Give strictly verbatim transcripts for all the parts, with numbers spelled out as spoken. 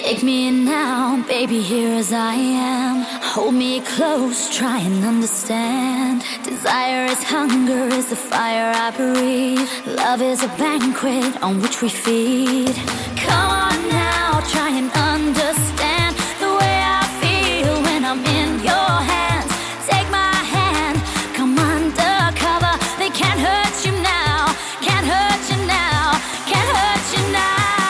Take me in now, baby, here as I am. Hold me close, try and understand. Desire is hunger, is the fire I breathe. Love is a banquet on which we feed. Come on now, try and understand the way I feel when I'm in your hands. Take my hand, come undercover. They can't hurt you now, can't hurt you now, can't hurt you now.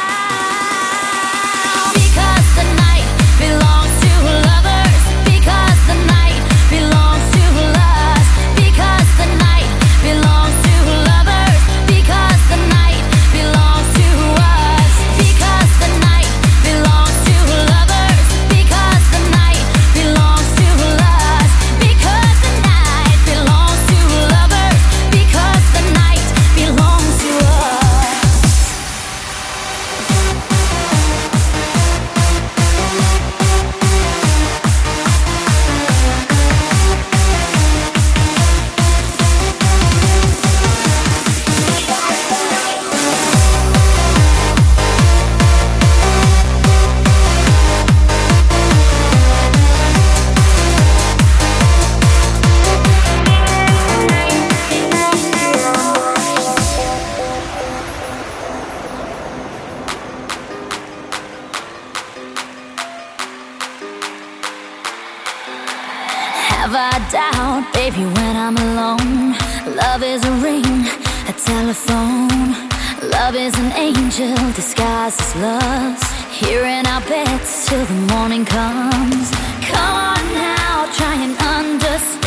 Have I doubt, baby, when I'm alone? Love is a ring, a telephone. Love is an angel disguised as lust, here in our beds till the morning comes. Come on now, try and understand.